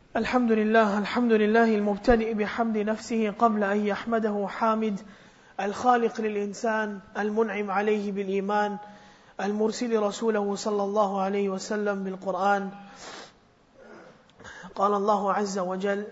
الحمد لله المبتدئ بحمد نفسه قبل أن يحمده حامد الخالق للإنسان المنعم عليه بالإيمان المرسل رسوله صلى الله عليه وسلم بالقرآن. قال الله عز وجل: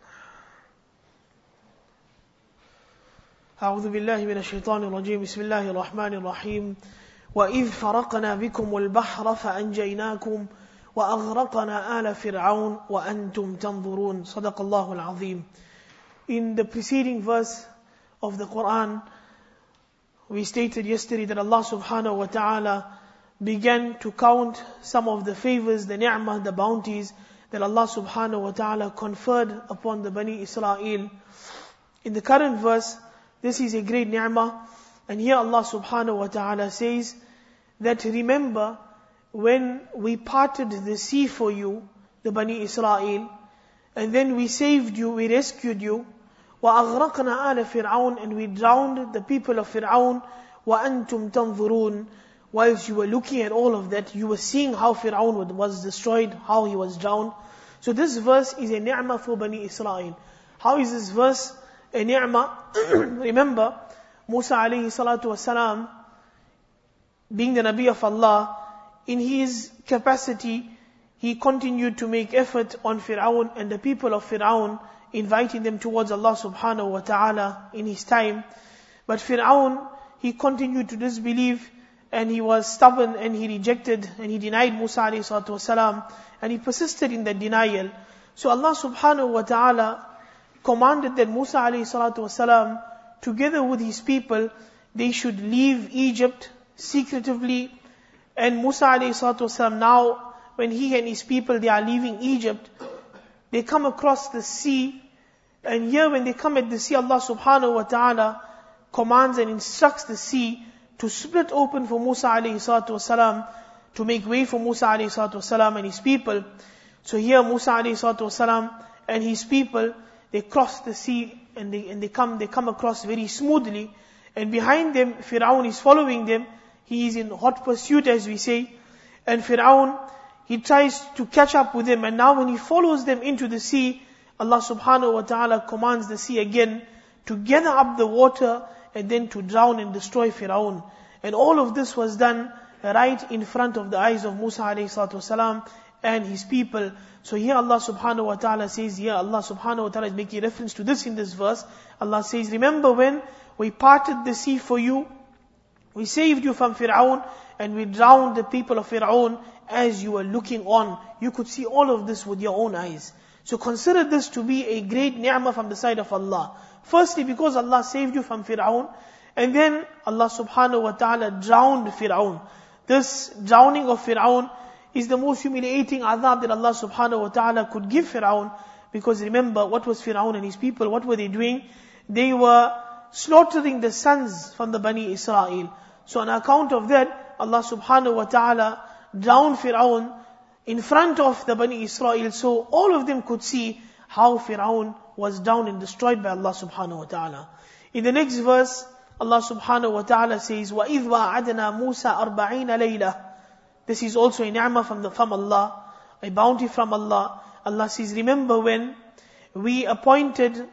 أعوذ بالله من الشيطان الرجيم. بسم الله الرحمن الرحيم. وإذ فرقنا بكم البحر فأنجيناكم وأغرقنا آل فرعون وأنتم تنظرون. صدق الله العظيم. In the preceding verse of the Quran, we stated yesterday that Allah subhanahu wa ta'ala began to count some of the favors, the ni'mah, the bounties that Allah subhanahu wa ta'ala conferred upon the Bani Israel. In the current verse, this is a great ni'mah, and here Allah subhanahu wa ta'ala says that remember when we parted the sea for you, the Bani Israel, and then we saved you, we rescued you, وَأَغْرَقْنَا آلَ فِرْعَوْنَ, and we drowned the people of Fir'aun, وَأَنْتُمْ تَنْظُرُونَ, whilst you were looking at all of that, you were seeing how Fir'aun was destroyed, how he was drowned. So this verse is a ni'mah for Bani Israel. How is this verse a ni'mah? Remember, Musa alayhi salatu wasalam, being the Nabi of Allah, in his capacity, he continued to make effort on Fir'aun and the people of Fir'aun, inviting them towards Allah subhanahu wa ta'ala in his time. But Fir'aun, he continued to disbelieve, and he was stubborn, and he rejected, and he denied Musa alayhi salatu wasalam, and he persisted in that denial. So Allah subhanahu wa ta'ala commanded that Musa alayhi salatu wasalam, together with his people, they should leave Egypt secretively. And Musa alayhi salatu wasalam, now when he and his people, they are leaving Egypt, they come across the sea. And here when they come at the sea, Allah subhanahu wa ta'ala commands and instructs the sea to split open for Musa alayhi salatu wasalam, to make way for Musa alayhi salatu wasalam and his people. So here Musa alayhi salatu wasalam and his people, they cross the sea, and they come across very smoothly. And behind them, Fir'aun is following them. He is in hot pursuit, as we say. And Fir'aun, he tries to catch up with them. And now when he follows them into the sea, Allah subhanahu wa ta'ala commands the sea again to gather up the water and then to drown and destroy Fir'aun. And all of this was done right in front of the eyes of Musa alayhi salatu wasalam and his people. So here Allah subhanahu wa ta'ala says, here Allah subhanahu wa ta'ala is making reference to this in this verse. Allah says, remember when we parted the sea for you, we saved you from Fir'aun, and we drowned the people of Fir'aun as you were looking on. You could see all of this with your own eyes. So consider this to be a great ni'mah from the side of Allah. Firstly, because Allah saved you from Fir'aun, and then Allah subhanahu wa ta'ala drowned Fir'aun. This drowning of Fir'aun is the most humiliating adhab that Allah subhanahu wa ta'ala could give Fir'aun. Because remember, what was Fir'aun and his people? What were they doing? They were slaughtering the sons from the Bani Israel. So on account of that, Allah subhanahu wa ta'ala drowned Fir'aun in front of the Bani Israel. So all of them could see how Fir'aun was drowned and destroyed by Allah subhanahu wa ta'ala. In the next verse, Allah subhanahu wa ta'ala says, وَإِذْ وَعَدْنَا مُوسَى 40 لَيْلَةً. This is also a ni'mah from Allah, a bounty from Allah. Allah says, remember when we appointed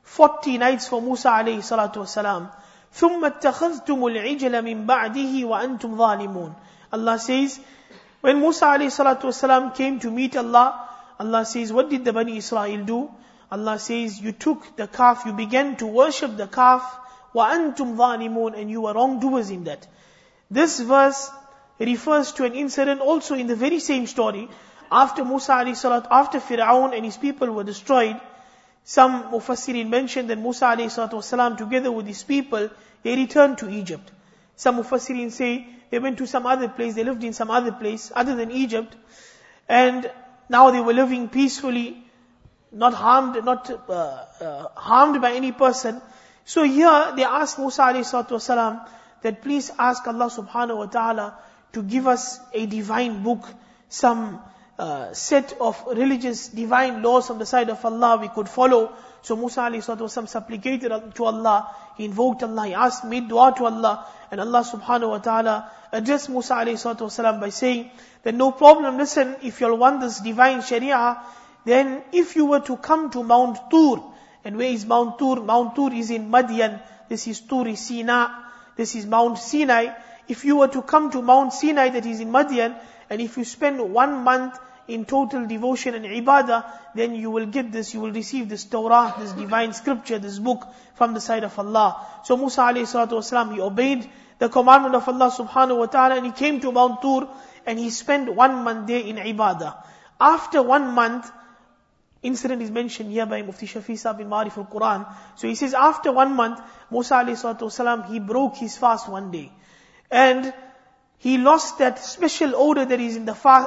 40 nights for Musa alayhi salatu wasalam. ثُمَّ اتَّخَذْتُمُ الْعِجْلَ مِنْ بَعْدِهِ وَأَنْتُمْ ظَالِمُونَ. Allah says, when Musa alayhi salatu wasalam came to meet Allah, Allah says, what did the Bani Israel do? Allah says, you took the calf, you began to worship the calf, وَأَنْتُمْ ظَالِمُونَ, and you were wrongdoers in that. This verse refers to an incident also in the very same story. After Musa alayhi salatu, after Fir'aun and his people were destroyed, some Mufassirin mentioned that Musa alayhi salatu wasalam, together with his people, they returned to Egypt. Some Mufassirin say they went to some other place, they lived in some other place other than Egypt, and now they were living peacefully, not harmed by any person. So here they asked Musa alayhi salatu wasalam that please ask Allah subhanahu wa ta'ala to give us a divine book, some set of religious divine laws from the side of Allah we could follow. So Musa alayhi salatu wasalam supplicated to Allah, he invoked Allah, he asked, made dua to Allah, and Allah subhanahu wa ta'ala addressed Musa alayhi salatu wasalam by saying that no problem, listen, if you all want this divine sharia, then if you were to come to Mount Tur, and where is Mount Tur? Mount Tur is in Madian. This is Tur Sina. This is Mount Sinai. If you were to come to Mount Sinai that is in Madian, and if you spend 1 month in total devotion and ibadah, then you will get this, you will receive this Torah, this divine scripture, this book from the side of Allah. So Musa alayhi salatu wasalam, he obeyed the commandment of Allah subhanahu wa ta'ala, and he came to Mount Tur, and he spent 1 month there in ibadah. After 1 month, incident is mentioned here by Mufti Shafi Sahib in Ma'arif al-Quran. So he says, after 1 month, Musa alayhi salatu wasalam, he broke his fast one day. And he lost that special odor that is in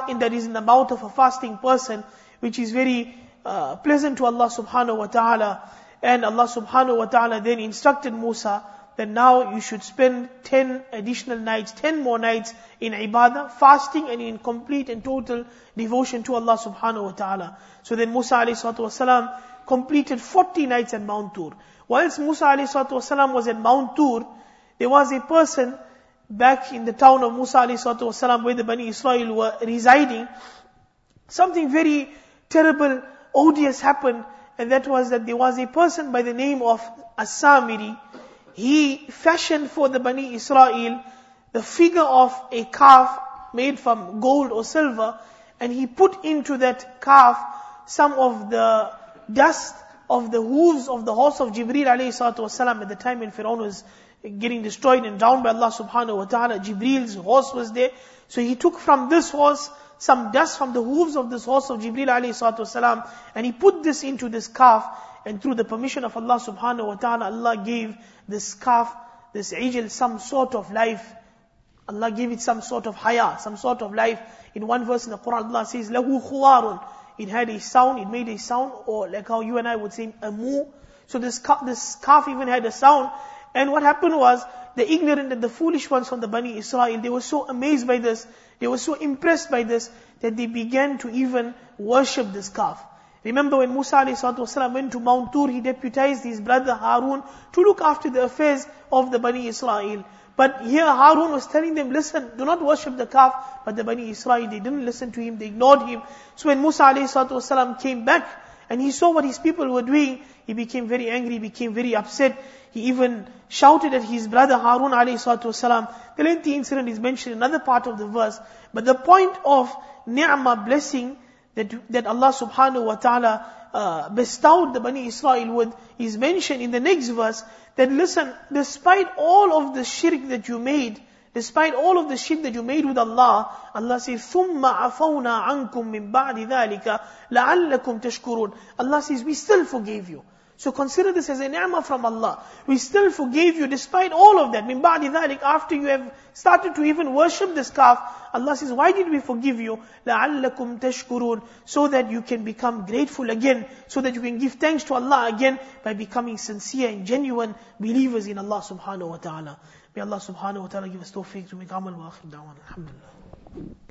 the mouth of a fasting person, which is very pleasant to Allah subhanahu wa ta'ala. And Allah subhanahu wa ta'ala then instructed Musa that now you should spend 10 additional nights, 10 more nights in ibadah, fasting and in complete and total devotion to Allah subhanahu wa ta'ala. So then Musa alayhi salatu wasalam completed 40 nights at Mount Tur. Whilst Musa alayhi salatu wasalam was at Mount Tur, there was a person back in the town of Musa alayhi salatu wasalam, where the Bani Israel were residing. Something very terrible, odious happened, and that was that there was a person by the name of As-Samiri. He fashioned for the Bani Israel the figure of a calf made from gold or silver, and he put into that calf some of the dust of the hooves of the horse of Jibreel alayhi salatu wasalam. At the time when Fir'aun was getting destroyed and drowned by Allah subhanahu wa ta'ala, Jibreel's horse was there. So he took from this horse some dust from the hooves of this horse of Jibreel alayhi salatu wasalam, and he put this into this calf, and through the permission of Allah subhanahu wa ta'ala, Allah gave this calf, this ijl, some sort of life. Allah gave it some sort of haya, some sort of life. In one verse in the Quran, Allah says, lahu khuwarun. It had a sound, it made a sound, or like how you and I would say, a moo. So this calf even had a sound. And what happened was, the ignorant and the foolish ones from the Bani Israel, they were so amazed by this, they were so impressed by this, that they began to even worship this calf. Remember when Musa ﷺ went to Mount Tur, he deputized his brother Harun to look after the affairs of the Bani Israel. But here Harun was telling them, listen, do not worship the calf. But the Bani Israel, they didn't listen to him, they ignored him. So when Musa ﷺ came back, and he saw what his people were doing, he became very angry, he became very upset. He even shouted at his brother Harun ﷺ. The lengthy incident is mentioned in another part of the verse. But the point of ni'mah, blessing, that Allah subhanahu wa ta'ala bestowed the Bani Israel with, is mentioned in the next verse, that listen, despite all of the shirk that you made, despite all of the shirk that you made with Allah, Allah says, ثُمَّ عَفَوْنَا عَنْكُم مِّن بَعْدِ ذَلِكَ لَعَلَّكُمْ تَشْكُرُونَ. Allah says, we still forgave you. So consider this as a ni'mah from Allah. We still forgave you despite all of that. Min ba'di dhalik, after you have started to even worship this calf, Allah says, why did we forgive you? لَعَلَّكُمْ تَشْكُرُونَ. So that you can become grateful again, so that you can give thanks to Allah again by becoming sincere and genuine believers in Allah subhanahu wa ta'ala. May Allah subhanahu wa ta'ala give us tawfiq to make amal wa akhir da'wan. Alhamdulillah.